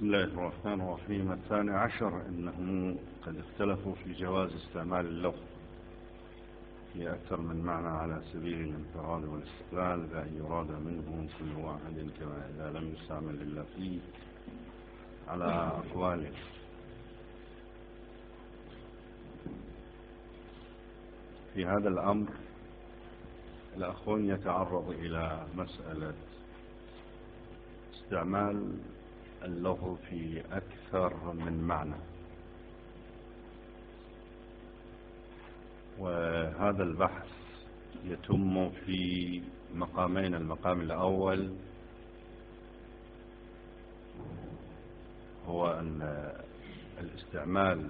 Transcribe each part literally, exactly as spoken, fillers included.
بسم الله الرحمن الرحيم. الثاني عشر أنهم قد اختلفوا في جواز استعمال اللفظ في أكثر من معنى على سبيل الانفراد والاستقلال، بأن يراد منه كل واحد كما إذا لم يستعمل إلا فيه على أقواله. في هذا الأمر الأخوان يتعرض إلى مسألة استعمال اللفظ في أكثر من معنى، وهذا البحث يتم في مقامين. المقام الأول هو أن الاستعمال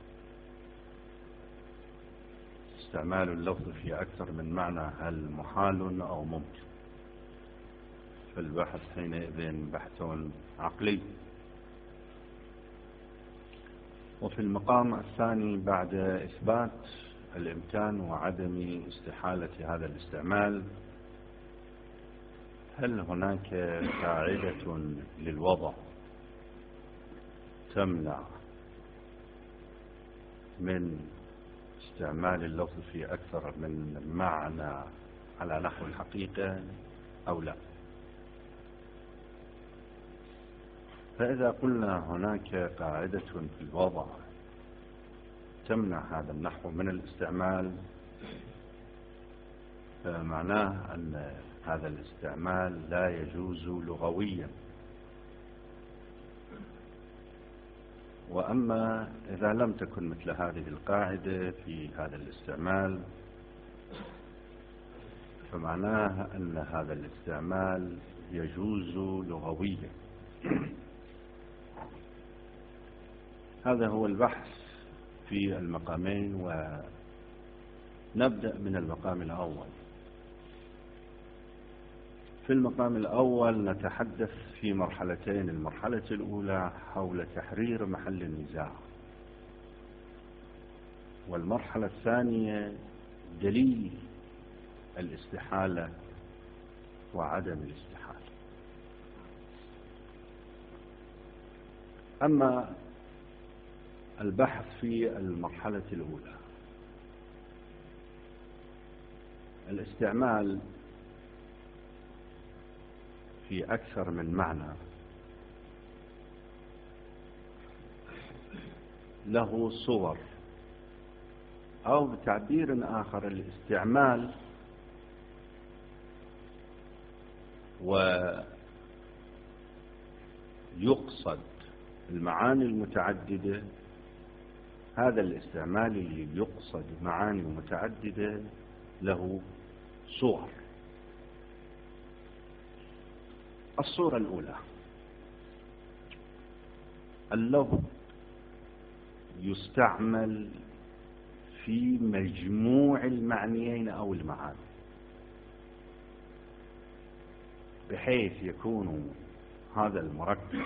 استعمال اللفظ في أكثر من معنى هل محال أو ممكن؟ فالبحث حينئذ بحث عقلي. وفي المقام الثاني بعد إثبات الإمكان وعدم استحالة هذا الاستعمال، هل هناك قاعدة للوضع تمنع من استعمال اللفظ في أكثر من معنى على نحو الحقيقة أو لا؟ فإذا قلنا هناك قاعدة في الوضع تمنع هذا النحو من الاستعمال، فمعناه أن هذا الاستعمال لا يجوز لغويا. وأما إذا لم تكن مثل هذه القاعدة في هذا الاستعمال، فمعناه أن هذا الاستعمال يجوز لغويا. هذا هو البحث في المقامين، ونبدأ من المقام الأول. في المقام الأول نتحدث في مرحلتين. المرحلة الأولى حول تحرير محل النزاع، والمرحلة الثانية دليل الاستحالة وعدم الاستحالة. أما البحث في المرحلة الأولى، الاستعمال في أكثر من معنى له صور، أو بتعبير آخر الاستعمال ويقصد المعاني المتعددة. هذا الاستعمال اللي يقصد معاني متعددة له صور. الصورة الأولى، اللفظ يستعمل في مجموع المعنيين أو المعاني، بحيث يكون هذا المركب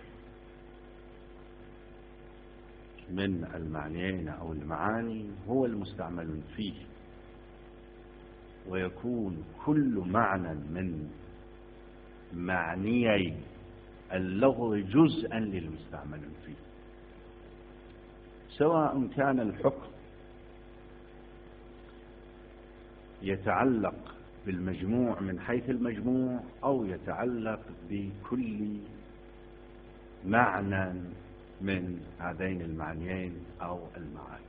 من المعنيين أو المعاني هو المستعمل فيه، ويكون كل معنى من معنيي اللفظ جزءا للمستعمل فيه، سواء كان الحكم يتعلق بالمجموع من حيث المجموع، أو يتعلق بكل معنى من هذين المعنيين أو المعاني.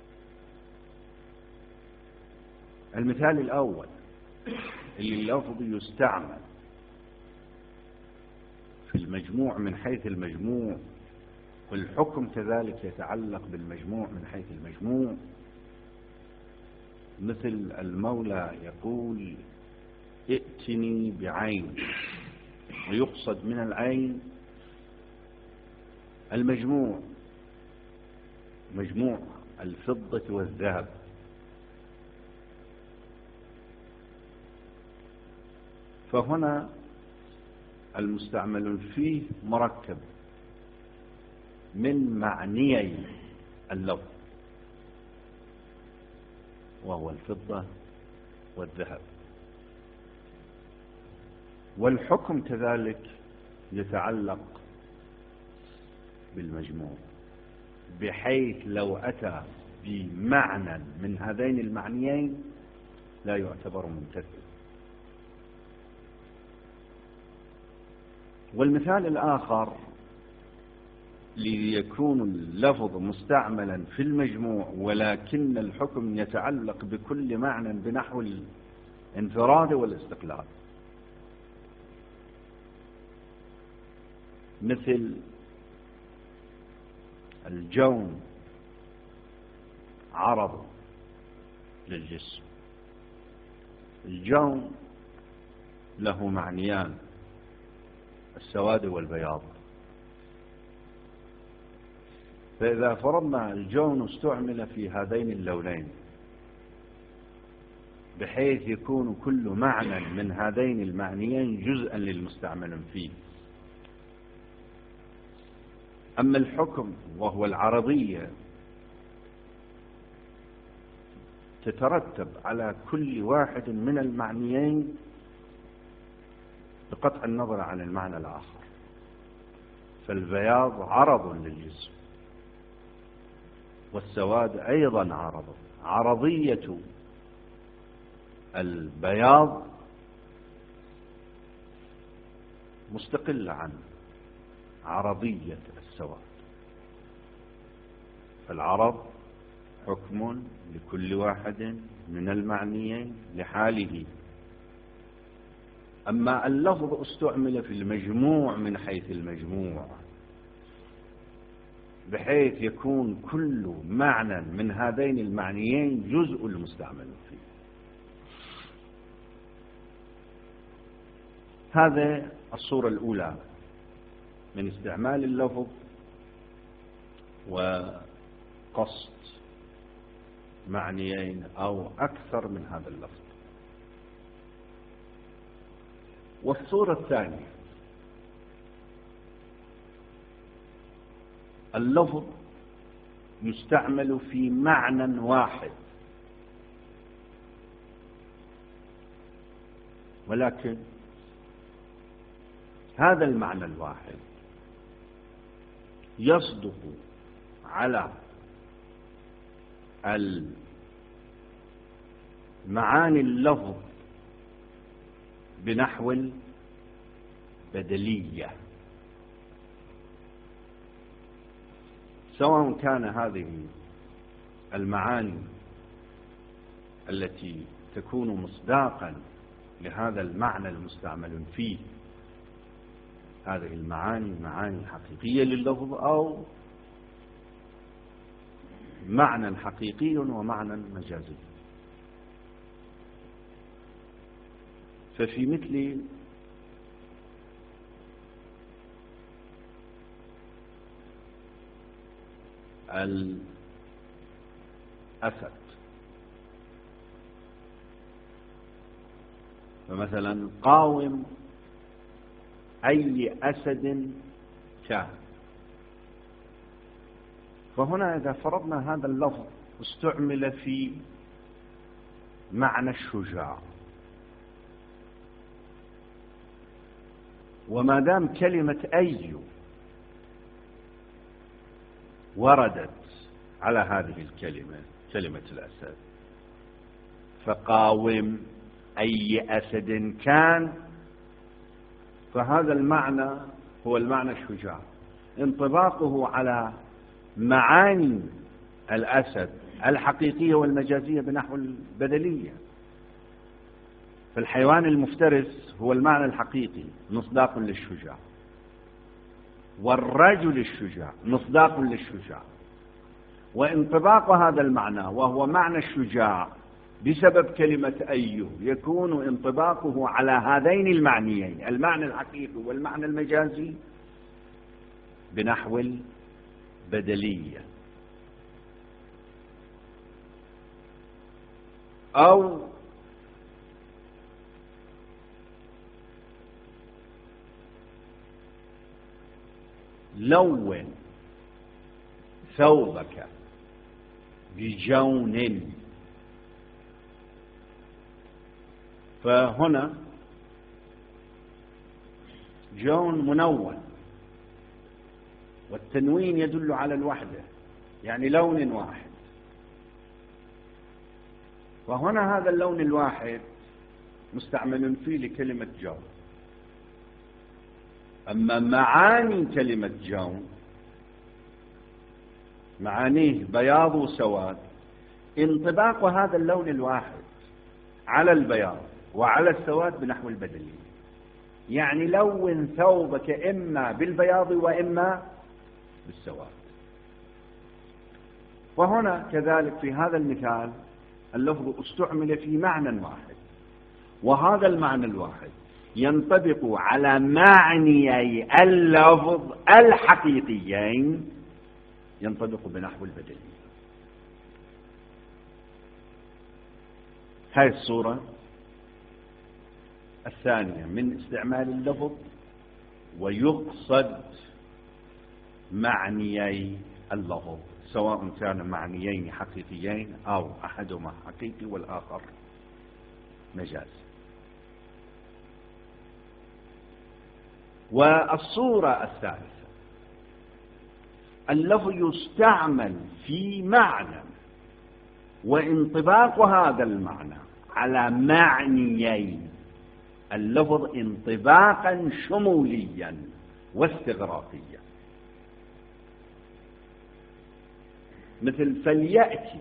المثال الأول اللي اللفظ يستعمل في المجموع من حيث المجموع، والحكم كذلك يتعلق بالمجموع من حيث المجموع، مثل المولى يقول ائتني بعين، ويقصد من العين المجموع، مجموع الفضة والذهب. فهنا المستعمل فيه مركب من معنيي اللفظ، وهو الفضة والذهب. والحكم كذلك يتعلق بالمجموع، بحيث لو أتى بمعنى من هذين المعنيين لا يعتبر ممتثلا. والمثال الآخر ليكون اللفظ مستعملا في المجموع ولكن الحكم يتعلق بكل معنى بنحو الانفراد والاستقلال، مثل الجون عرض للجسم. الجون له معنيان، السواد والبياض. فإذا فرضنا الجون استعمل في هذين اللونين بحيث يكون كل معنى من هذين المعنيين جزءا للمستعمل فيه. أما الحكم وهو العرضية تترتب على كل واحد من المعنيين بقطع النظر عن المعنى الآخر. فالبياض عرض للجسم والسواد أيضا عرض. عرضية البياض مستقلة عن عرضية السواد. فالعرض حكم لكل واحد من المعنيين لحاله. أما اللفظ استعمل في المجموع من حيث المجموع بحيث يكون كل معنى من هذين المعنيين جزء المستعمل فيه. هذا الصورة الأولى من استعمال اللفظ وقصد معنيين أو أكثر من هذا اللفظ. والصورة الثانية اللفظ يستعمل في معنى واحد، ولكن هذا المعنى الواحد يصدق على المعاني اللفظ بنحو البدلية، سواء كان هذه المعاني التي تكون مصداقا لهذا المعنى المستعمل فيه، هذه المعاني معاني حقيقية لللفظ أو معنى حقيقي ومعنى مجازي. ففي مثل الأسد، فمثلا قاوم أي أسد كان. فهنا إذا فرضنا هذا اللفظ استعمل في معنى الشجاع، وما دام كلمة أي وردت على هذه الكلمة كلمة الأسد، فقاوم أي أسد كان، فهذا المعنى هو المعنى الشجاع، انطباقه على معاني الأسد الحقيقية والمجازية بنحو البدلية. فالحيوان المفترس هو المعنى الحقيقي مصداق للشجاع، والرجل الشجاع مصداق للشجاع، وانطباق هذا المعنى وهو معنى الشجاع بسبب كلمة أيه يكون انطباقه على هذين المعنيين، المعنى الحقيقي والمعنى المجازي، بنحو البدلية. أو لون ثوبك بجون، فهنا جون منون والتنوين يدل على الوحدة، يعني لون واحد. وهنا هذا اللون الواحد مستعمل فيه لكلمة جو. أما معاني كلمة جو معانيه بياض وسواد، انطباق هذا اللون الواحد على البياض وعلى السواد بنحو البدلية، يعني لون ثوبك إما بالبياض وإما بالسواد. وهنا كذلك في هذا المثال اللفظ استعمل في معنى واحد، وهذا المعنى الواحد ينطبق على معنيي اللفظ الحقيقيين، ينطبق بنحو البدلية. هاي الصورة الثانية من استعمال اللفظ ويقصد معنيي اللفظ، سواء كان معنيين حقيقيين أو أحدهما حقيقي والآخر مجاز. والصورة الثالثة اللفظ يستعمل في معنى وانطباق هذا المعنى على معنيين اللفظ انطباقا شموليا واستغراقيا، مثل فليأتي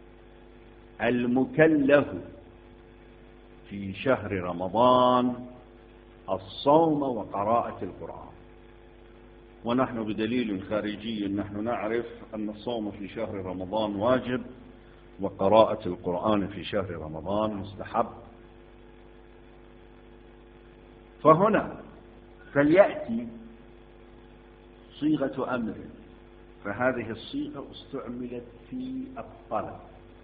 المكلف في شهر رمضان الصوم وقراءة القرآن. ونحن بدليل خارجي نحن نعرف أن الصوم في شهر رمضان واجب وقراءة القرآن في شهر رمضان مستحب. فهنا فليأتي صيغة أمر، فهذه الصيغة استعملت في الطلب.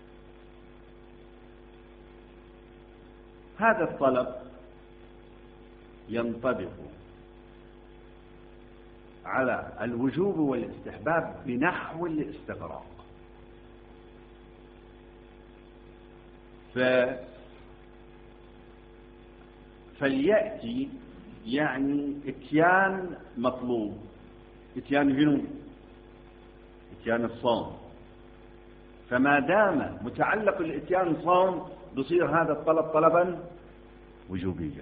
هذا الطلب ينطبق على الوجوب والاستحباب بنحو الاستغراق. ف فليأتي يعني اتيان مطلوب، اتيان جنوب، اتيان الصوم. فما دام متعلق الاتيان صوم بصير هذا الطلب طلبا وجوبيا.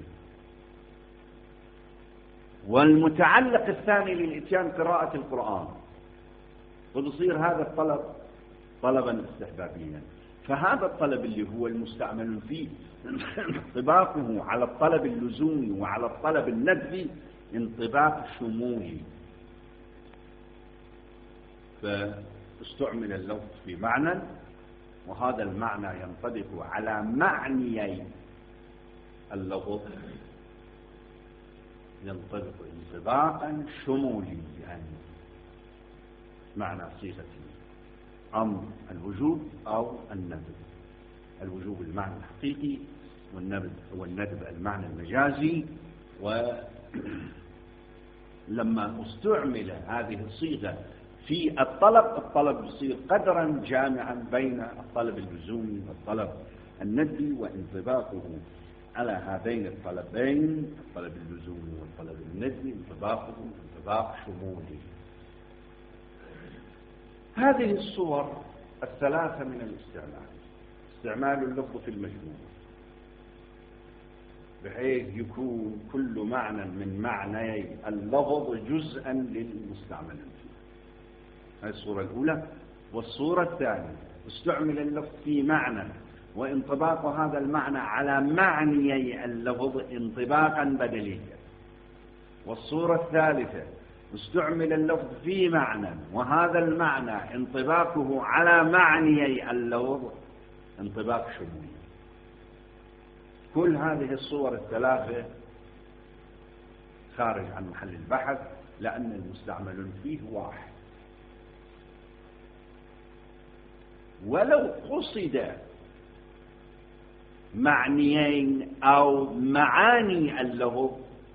والمتعلق الثاني للاتيان قراءة القرآن، وبصير هذا الطلب طلبا استحبابيا. فهذا الطلب اللي هو المستعمل فيه انطباقه على الطلب اللزومي وعلى الطلب الندبي انطباق شمولي. فاستعمل اللفظ في معنى، وهذا المعنى ينطبق على معنيي اللفظ، ينطبق انطباقا شموليا. يعني معنى صيغة أمر الوجوب أو الندب، الوجوب المعنى الحقيقي والندب هو الندب المعنى المجازي. ولما استعمل هذه الصيغة في الطلب، الطلب يصير قدرا جامعا بين الطلب اللزومي والطلب الندبي، وانطباقه على هذين الطلبين الطلب اللزومي والطلب الندبي انطباقه انطباق شمولي. هذه الصور الثلاثة من الاستعمال، استعمال اللفظ في المجموع بحيث يكون كل معنى من معنى اللفظ جزءا للمستعمل فيه. هذه الصورة الأولى. والصورة الثانية استعمل اللفظ في معنى وانطباق هذا المعنى على معنيي اللفظ انطباقا بدليا. والصورة الثالثة استعمل اللفظ في معنى وهذا المعنى انطباقه على معنيي اللفظ انطباق شمولي. كل هذه الصور الثلاثة خارج عن محل البحث، لأن المستعمل فيه واحد. ولو قصد معنيين أو معاني اللفظ،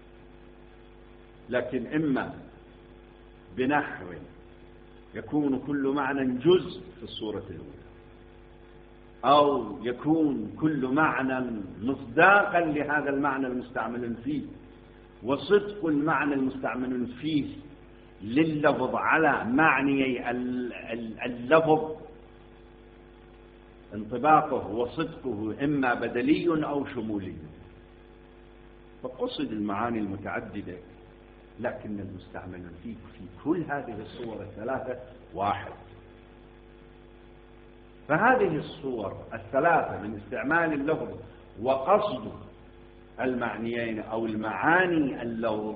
لكن إما بنحو يكون كل معنى جزء في الصورة الأولى، أو يكون كل معنى مصداقا لهذا المعنى المستعمل فيه، وصدق المعنى المستعمل فيه لللفظ على معنيي اللفظ انطباقه وصدقه إما بدلي أو شمولي، فقصد المعاني المتعددة، لكن المستعمل فيه في كل هذه الصور الثلاثة واحد. فهذه الصور الثلاثة من استعمال اللفظ وقصد المعنيين أو المعاني اللفظ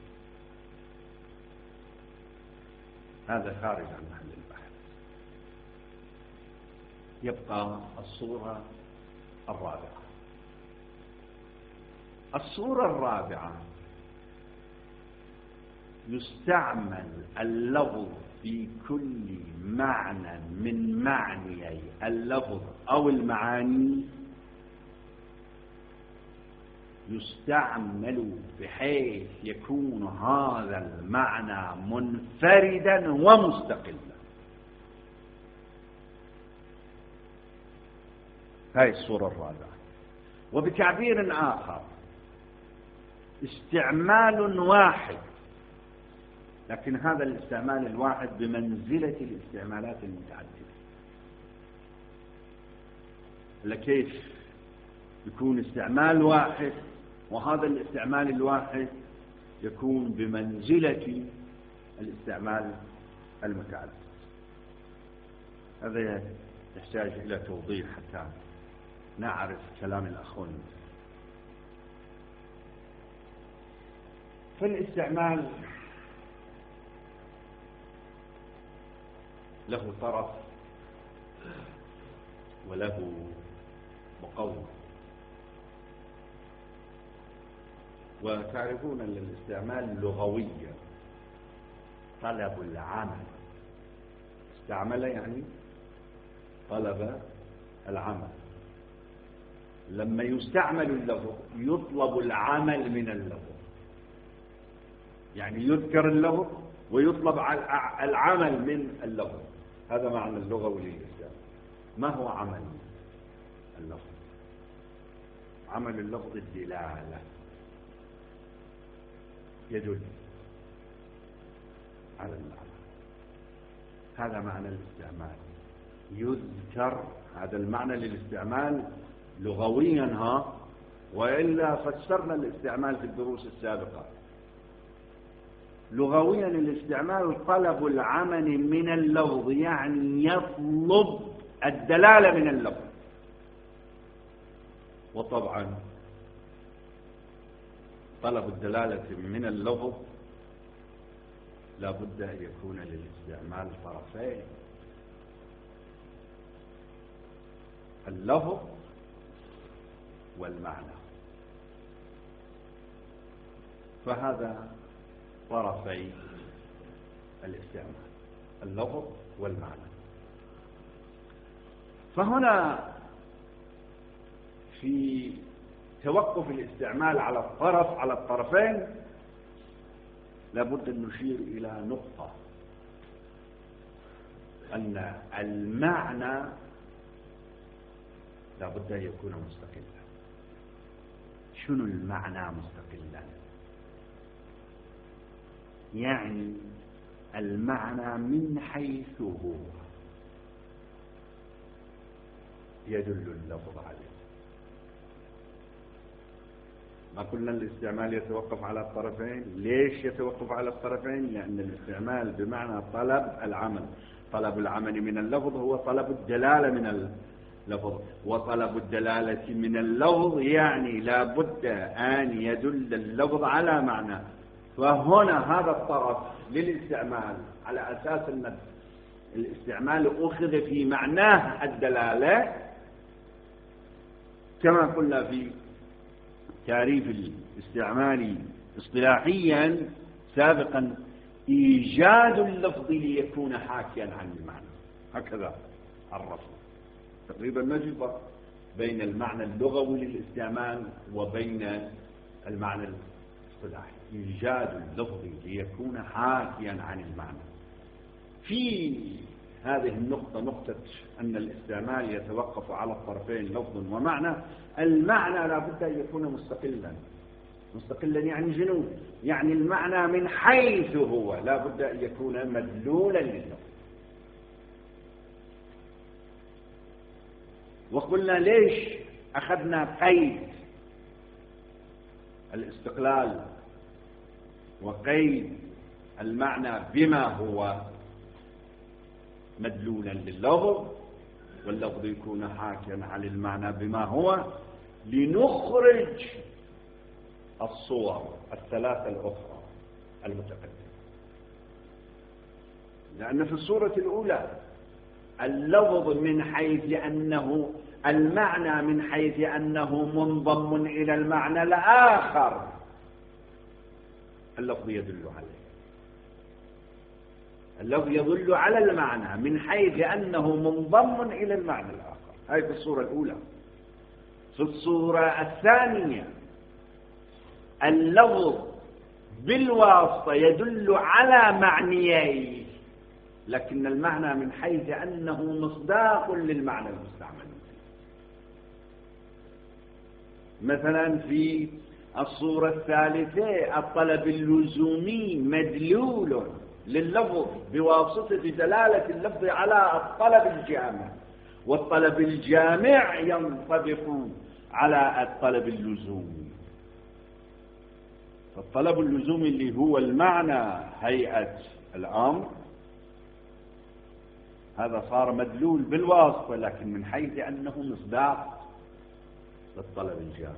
هذا خارج عن محل البحث. يبقى الصورة الرابعة. الصورة الرابعة يستعمل اللفظ في كل معنى من معنيي اللفظ أو المعاني، يستعمل بحيث يكون هذا المعنى منفردا ومستقلا. هاي الصورة الرابعة. وبتعبير آخر، استعمال واحد، لكن هذا الاستعمال الواحد بمنزلة الاستعمالات المتعددة. لكيف يكون استعمال واحد وهذا الاستعمال الواحد يكون بمنزلة الاستعمال المتعدد؟ هذا يحتاج إلى توضيح حتى نعرف كلام الأخوين. فالاستعمال له طرف وله مقوم. وتعرفون أن الاستعمال لغويا طلب العمل. استعمل يعني طلب العمل. لما يستعمل اللفظ يطلب العمل من اللفظ، يعني يذكر اللفظ ويطلب العمل من اللفظ. هذا معنى اللغوي للاستعمال. ما هو عمل اللفظ؟ عمل اللفظ الدلالة، يدل على المعنى. هذا معنى الاستعمال، يذكر. هذا المعنى للاستعمال لغويا، ها، وإلا فسرنا الاستعمال في الدروس السابقة. لغويا الاستعمال طلب العمل من اللفظ، يعني يطلب الدلالة من اللفظ. وطبعا طلب الدلالة من اللفظ لا بد أن يكون للاستعمال طرفين، اللفظ والمعنى. فهذا طرفي الاستعمال، اللفظ والمعنى. فهنا في توقف الاستعمال على الطرف على الطرفين لابد أن نشير إلى نقطة، أن المعنى لابد أن يكون مستقلا. شنو المعنى مستقلا؟ يعني المعنى من حيث هو يدل اللفظ عليه. ما قلنا الاستعمال يتوقف على الطرفين. ليش يتوقف على الطرفين؟ لأن الاستعمال بمعنى طلب العمل. طلب العمل من اللفظ هو طلب الدلالة من اللفظ، وطلب الدلالة من اللفظ يعني لا بد أن يدل اللفظ على معنى. فهنا هذا الطرف للاستعمال على أساس أن الاستعمال أخذ في معناه الدلالة، كما قلنا في تعريف الاستعمال اصطلاحيا سابقا: إيجاد اللفظ ليكون حاكيا عن المعنى. هكذا عرفنا. تقريبا ما في فرق بين المعنى اللغوي للاستعمال وبين المعنى الاصطلاحي. إيجاد اللفظ ليكون حاكيا عن المعنى. في هذه النقطة، نقطة أن الاستعمال يتوقف على الطرفين لفظ ومعنى، المعنى لا بد أن يكون مستقلا. مستقلا يعني جنون، يعني المعنى من حيث هو لا بد أن يكون مدلولا لللفظ. وقلنا ليش أخذنا قيد الاستقلال وقيد المعنى بما هو مدلولا لللفظ، واللفظ يكون حاكيا على المعنى بما هو، لنخرج الصور الثلاثة الأخرى المتقدمة. لأن في الصورة الأولى اللفظ من حيث أنه المعنى من حيث أنه منضم إلى المعنى الآخر اللفظ يدل عليه، اللفظ يدل على المعنى من حيث أنه منضم إلى المعنى الآخر. هذه في الصورة الأولى. في الصورة الثانية اللفظ بالواسطة يدل على معنيين، لكن المعنى من حيث أنه مصداق للمعنى المستعمل فيه. مثلا في الصورة الثالثة الطلب اللزومي مدلول لللفظ بواسطة دلالة اللفظ على الطلب الجامع، والطلب الجامع ينطبق على الطلب اللزومي. فالطلب اللزومي اللي هو المعنى هيئة الأمر هذا صار مدلول بالواسطة، لكن من حيث أنه مصداق للطلب الجامع.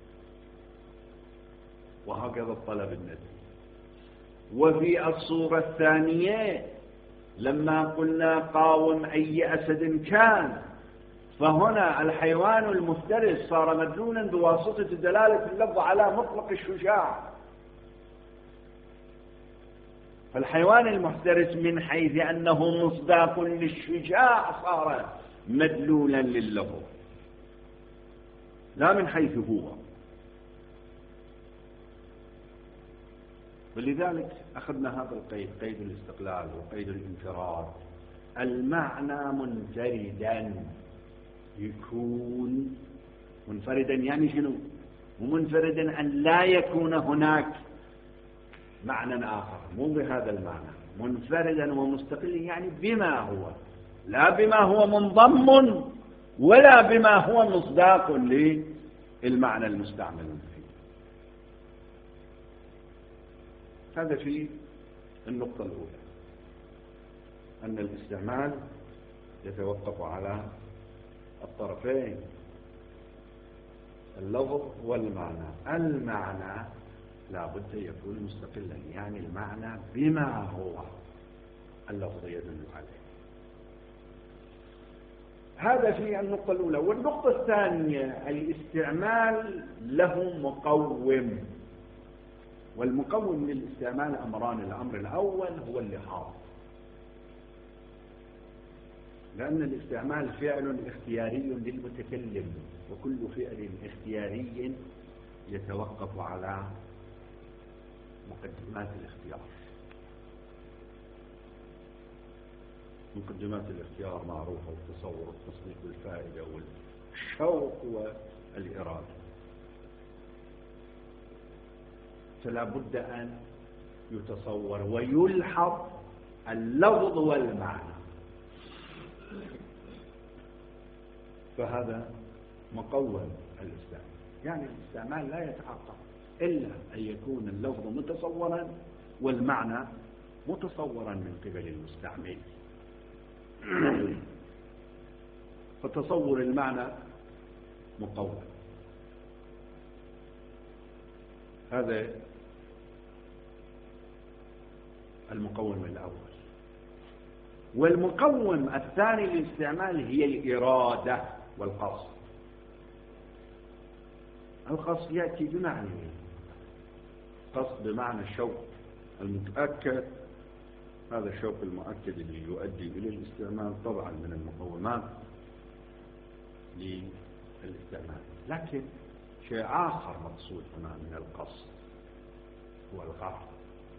وهكذا الطلب الندبي. وفي الصورة الثانية لما قلنا قاوم أي أسد كان، فهنا الحيوان المفترس صار مدلولا بواسطة دلالة اللفظ على مطلق الشجاع. فالحيوان المفترس من حيث أنه مصداق للشجاع صار مدلولا لللفظ لا من حيث هو. ولذلك أخذنا هذا القيد، قيد الاستقلال وقيد الانفراد. المعنى منفردا يكون منفردا يعني شنو؟ ومنفردا أن لا يكون هناك معنى آخر، مو بهذا المعنى. منفردا ومستقلا يعني بما هو، لا بما هو منضم ولا بما هو مصداق للمعنى المستعمل فيه. هذا في النقطة الأولى، أن الاستعمال يتوقف على الطرفين اللفظ والمعنى. المعنى لا بد يكون مستقلا، يعني المعنى بما هو اللفظ يدل عليه. هذا في النقطة الأولى. والنقطة الثانية الاستعمال له مقوم، والمقوم للاستعمال أمران. الأمر الأول هو اللحاظ، لأن الاستعمال فعل اختياري للمتكلم، وكل فعل اختياري يتوقف على مقدمات الاختيار. مقدمات الاختيار معروفة: التصور والتصديق والفائدة والشوق والإرادة. فلا بد أن يتصور ويلحظ اللفظ والمعنى. فهذا مقوم الاستعمال، يعني الاستعمال لا يتحقق إلا أن يكون اللفظ متصورا والمعنى متصورا من قبل المستعمل. فتصور المعنى مقوم. هذا المقوم الأول. والمقوم الثاني للاستعمال هي الإرادة والقصد. القصد يأتي بمعنى، قصد بمعنى الشوق المتأكد. هذا الشوق المؤكد اللي يؤدي إلى الاستعمال طبعا من المقومات للاستعمال. لكن شيء آخر مقصود هنا من القصد هو الغرض.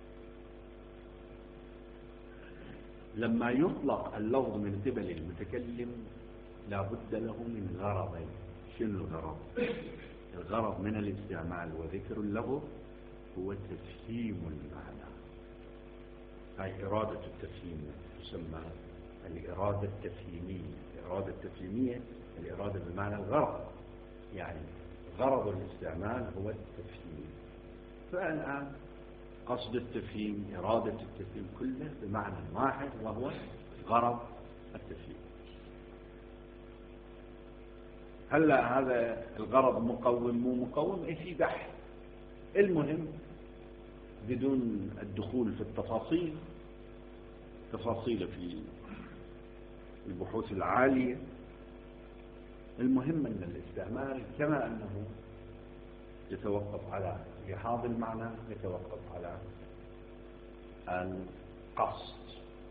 لما يطلق اللفظ من قبل المتكلم لا بد له من غرضين. شنو الغرض؟ الغرض من الاستعمال وذكر اللغو هو تفهيم المعنى. هاي إرادة التفهيم تسمى الإرادة التفهيمية. الإرادة التفهيمية الإرادة بمعنى الغرض، يعني غرض الاستعمال هو التفهيم. فالآن قصد التفهيم، إرادة التفهيم كله بمعنى واحد وهو غرض التفهيم. هلا هذا الغرض مقوم مو مقوم إيه في بحث. المهم بدون الدخول في التفاصيل تفاصيل في البحوث العالية، المهم أن الاستعمال كما أنه يتوقف على لحاظ المعنى يتوقف على القصد،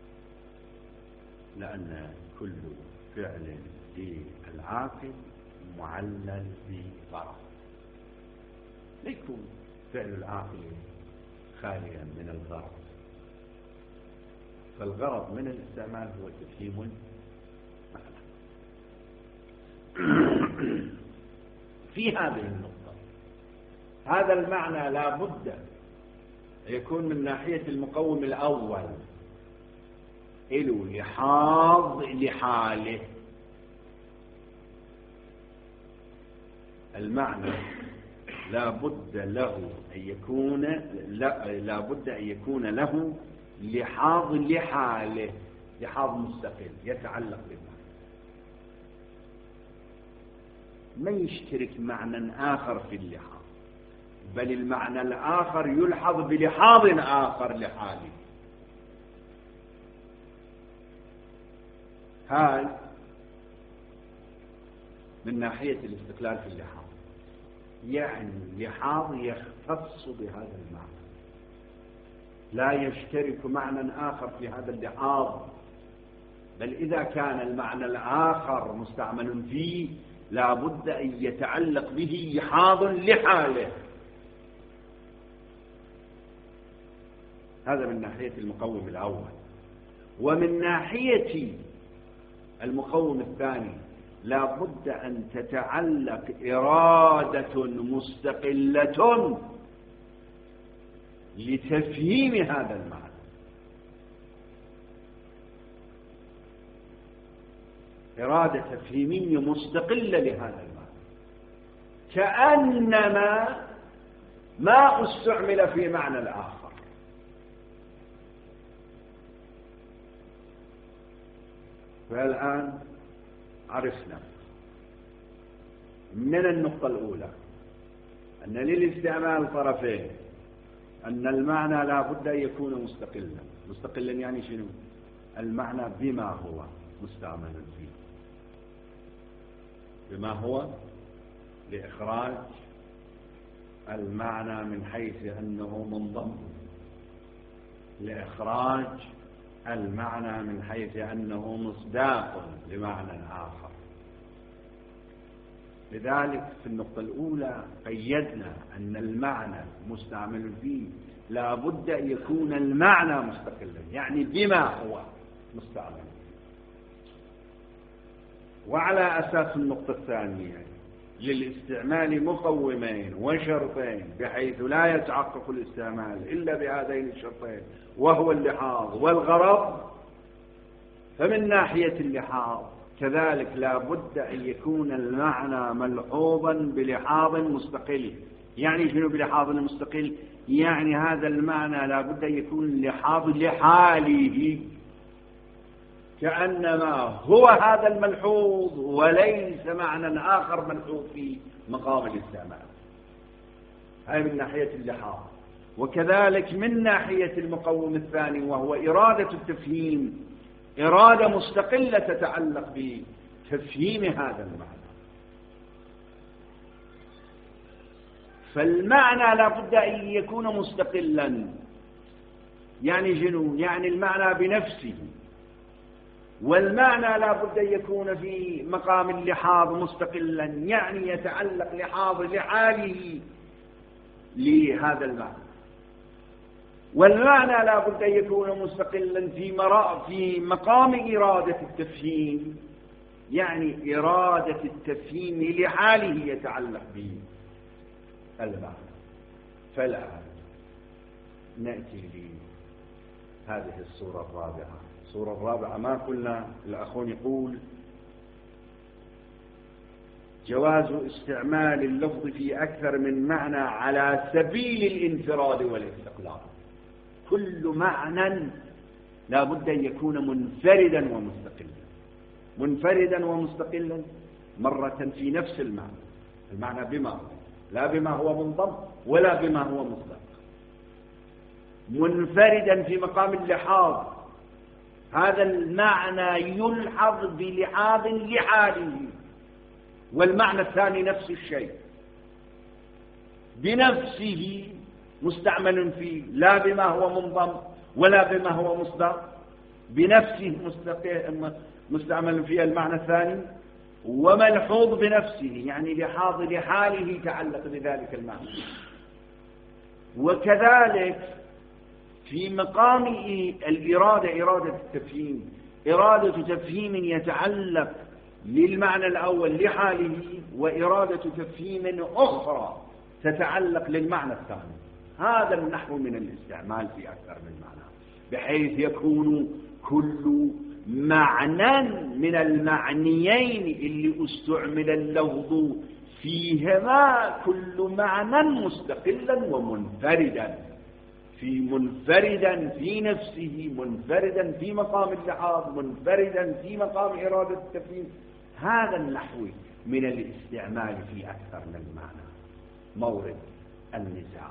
لأن كل فعل للعاقل معلل بغرض. لا يكون فعل العاقل خاليا من الغرض. فالغرض من الاستعمال هو تفهيم المعنى. في هذه النقطة هذا المعنى لا بد يكون من ناحية المقوم الأول له لحاظ لحاله. المعنى لا بد له أن يكون لا, لا بد أن يكون له لحاظ لحاله، لحاظ مستقل يتعلق بالمعنى، ما يشترك معنى آخر في اللحاظ، بل المعنى الآخر يلحظ بلحاظ آخر لحاله. هاي من ناحية الاستقلال في اللحاظ، يعني لحاظ يختص بهذا المعنى، لا يشترك معنى آخر في هذا اللحاظ، بل إذا كان المعنى الآخر مستعمل فيه لا بد أن يتعلق به لحاظ لحاله. هذا من ناحية المقوم الأول. ومن ناحية المقوم الثاني لا بد أن تتعلق إرادة مستقلة لتفهيم هذا المعنى. إرادة تفهيمية مستقلة لهذا المعنى، كأنما ما استعمل في معنى الآخر. فالآن عرفنا من النقطة الأولى أن للاستعمال طرفين، أن المعنى لا بد أن يكون مستقلا. مستقلا يعني شنو؟ المعنى بما هو مستعمل فيه، بما هو لإخراج المعنى من حيث أنه منضم، لإخراج المعنى من حيث أنه مصداق لمعنى آخر. لذلك في النقطة الأولى قيدنا أن المعنى مستعمل فيه لا بد أن يكون المعنى مستقلا، يعني بما هو مستعمل فيه. وعلى أساس النقطة الثانية للاستعمال مقومين وشرطين بحيث لا يتحقق الاستعمال إلا بهذين الشرطين، وهو اللحاظ والغرض. فمن ناحية اللحاظ كذلك لا بد أن يكون المعنى ملحوظا بلحاظ مستقل. يعني شنو بلحاظ مستقل؟ يعني هذا المعنى لا بد أن يكون لحاظ لحاله، كأنما هو هذا الملحوظ وليس معنى آخر ملحوظ في مقام الاستعمال. هذا من ناحية اللحاظ. وكذلك من ناحية المقوم الثاني وهو إرادة التفهيم، إرادة مستقلة تتعلق بتفهيم هذا المعنى. فالمعنى لا بد أن يكون مستقلا، يعني شنو؟ يعني المعنى بنفسه. والمعنى لا بد أن يكون في مقام اللحاظ مستقلا، يعني يتعلق لحاظ لحاله لهذا المعنى. والمعنى لا بد أن يكون مستقلا في مراء في مقام إرادة التفهيم، يعني إرادة التفهيم لحاله يتعلق به. المعنى. فالآن نأتي لهذه الصورة الرابعة. الصورة الرابعة ما قلنا الأخون يقول جواز استعمال اللفظ في أكثر من معنى على سبيل الانفراد والاستقلال. كل معنى لا بد أن يكون منفردا ومستقلا. منفردا ومستقلا مرة في نفس المعنى، المعنى بما هو، لا بما هو منضم ولا بما هو مطلق. منفردا في مقام اللحاظ، هذا المعنى يلحظ بلحاظ لحاله، والمعنى الثاني نفس الشيء بنفسه مستعمل فيه، لا بما هو منضم ولا بما هو مصدر، بنفسه مستعمل فيه المعنى الثاني، وملحوظ بنفسه يعني لحاظ لحاله تعلق بذلك المعنى. وكذلك في مقام الإرادة، إرادة التفهيم، إرادة تفهيم يتعلق للمعنى الأول لحاله، وإرادة تفهيم أخرى تتعلق للمعنى الثاني. هذا النحو من الاستعمال في أكثر من معنى، بحيث يكون كل معنى من المعنيين اللي استعمل اللفظ فيهما كل معنى مستقلا ومنفردا، في منفردا في نفسه، منفردا في مقام اللحاظ، منفردا في مقام إرادة التفهيم. هذا النحو من الاستعمال في أكثر من معنى. مورد النزاع.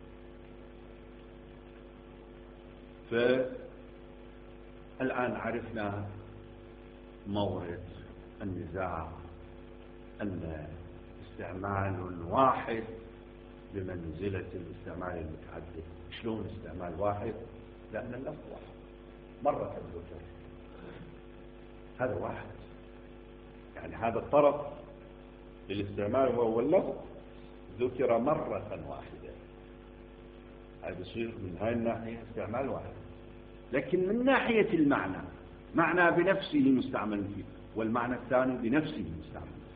فالآن عرفنا مورد النزاع أن استعمال الواحد بمنزلة الاستعمال المتعدد. شلون استعمال واحد؟ لأن اللفظ واحد مرة ذكر، هذا واحد، يعني هذا الطرف للاستعمال هو اللفظ ذكر مرة واحدة، هذا يصير من هاي الناحية استعمال واحد. لكن من ناحية المعنى، معنى بنفسه مستعمل فيه، والمعنى الثاني بنفسه مستعمل فيه،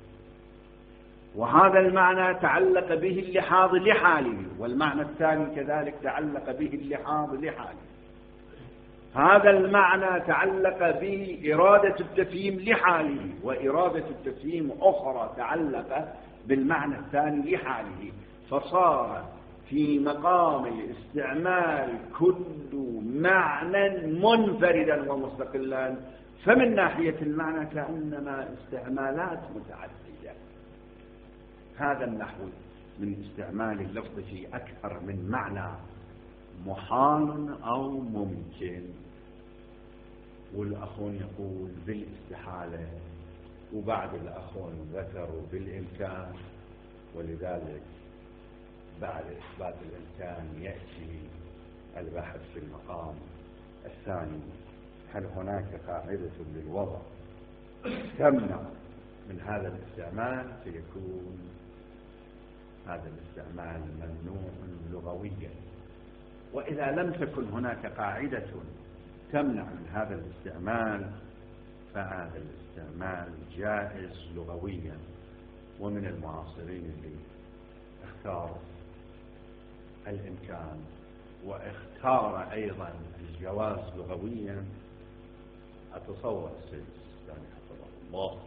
وهذا المعنى تعلق به اللحاظ لحاله، والمعنى الثاني كذلك تعلق به اللحاظ لحاله. هذا المعنى تعلق به إرادة التفهيم لحاله، وإرادة التفهيم أخرى تعلق بالمعنى الثاني لحاله، فصار في مقام الاستعمال كل معنى منفردا ومستقلا. فمن ناحية المعنى كأنما استعمالات متعددة. هذا النحو من استعمال اللفظ في أكثر من معنى محال أو ممكن. والأخون يقول بالاستحالة، وبعد الأخون ذكروا بالإمكان، ولذلك بعد إثبات الإمكان يأتي البحث في المقام الثاني: هل هناك قاعدة للوضع تمنع من هذا الاستعمال؟ فيكون هذا الاستعمال ممنوع لغويا. وإذا لم تكن هناك قاعدة تمنع من هذا الاستعمال فهذا الاستعمال جائز لغويا. ومن المعاصرين اللي اختار الإمكان واختار أيضا الجواز لغويا أتصور السيد السيستاني حفظه الله،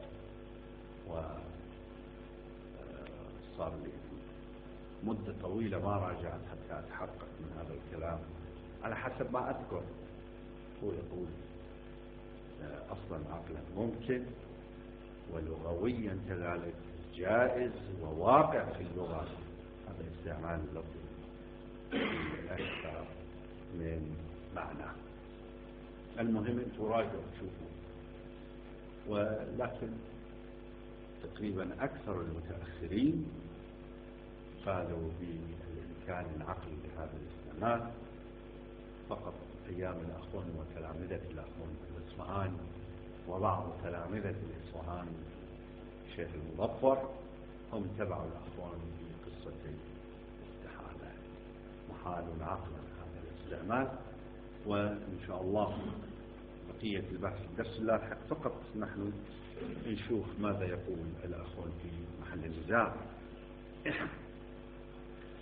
وصار لي مدة طويلة ما راجعت حتى أتحقق من هذا الكلام. على حسب ما أذكر هو يقول أصلا عقلا ممكن ولغويا كذلك جائز وواقع في اللغة هذا استعمال اللفظ أكثر من معنى. المهم أنتم راجعوا تشوفوا. ولكن تقريبا أكثر المتأخرين قالوا بالإمكان العقلي لهذا الاستعمال. فقط أيام الأخوان وتلامذة الأخوان الإصفهاني وبعض تلامذة الإصفهان الشيخ المظفر هم تبعوا الأخوان في قصة الاستحالة. محال عقلا هذا الاستعمال. وإن شاء الله بقية البحث الدرس اللاحق فقط نحن نشوف ماذا يقول الأخوان في محل النزاع.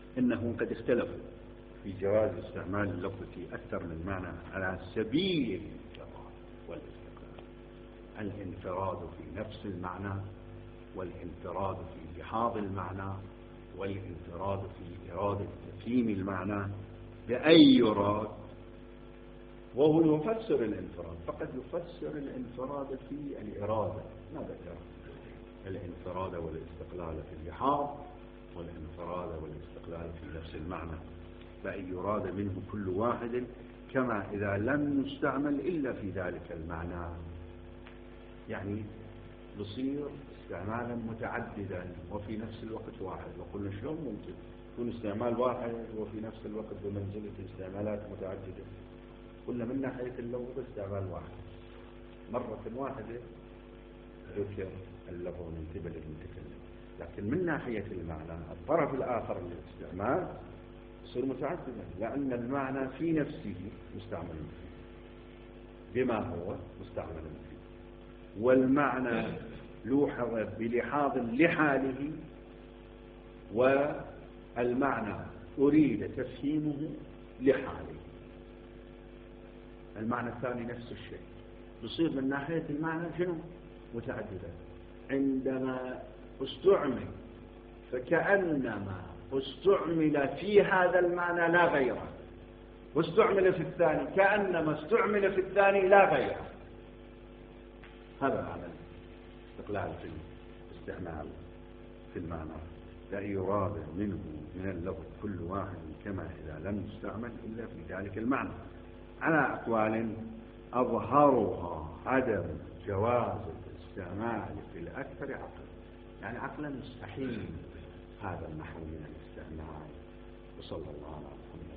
إنهم قد اختلفوا في جواز استعمال اللفظ في أكثر من معنى على سبيل الانفراد والاستقلال. الانفراد في نفس المعنى، والانفراد في لحاظ المعنى، والانفراد في إرادة تفهيم المعنى بأي يراد. وهو يفسر الانفراد، فقد يفسر الانفراد في الإرادة. ما ذكر الانفراد والاستقلال في اللحاظ، والانفراد والاستقلال في نفس المعنى، بأن يراد منه كل واحد، كما إذا لم يستعمل إلا في ذلك المعنى. يعني يصير استعمالا متعددا وفي نفس الوقت واحد. وقلنا شلون ممكن يكون استعمال واحد وفي نفس الوقت بمنزلة استعمالات متعددة؟ قلنا من ناحية اللفظ استعمال واحد، مرة واحدة ذكر اللفظ من قبل المتكلم، لكن من ناحية المعنى الطرف الآخر للاستعمال يصير متعددا، لأن المعنى في نفسه مستعمل فيه بما هو مستعمل فيه، والمعنى لوحظ بلحاظ لحاله، والمعنى أريد تفهيمه لحاله. المعنى الثاني نفس الشيء، يصير من ناحية المعنى شنو؟ متعددا. عندما استعمل فكأنما استعمل في هذا المعنى لا غيره، واستعمل في الثاني كأنما استعمل في الثاني لا غيره. هذا معنى الاستقلال في الاستعمال في المعنى، لا يراد منه من اللفظ كل واحد كما إذا لم يستعمل إلا في ذلك المعنى، على أقوال أظهرها عدم جواز الاستعمال في الأكثر عقلا. يعني عقلا مستحيل هذا النحو من الاستعمال. وصلى الله على محمد.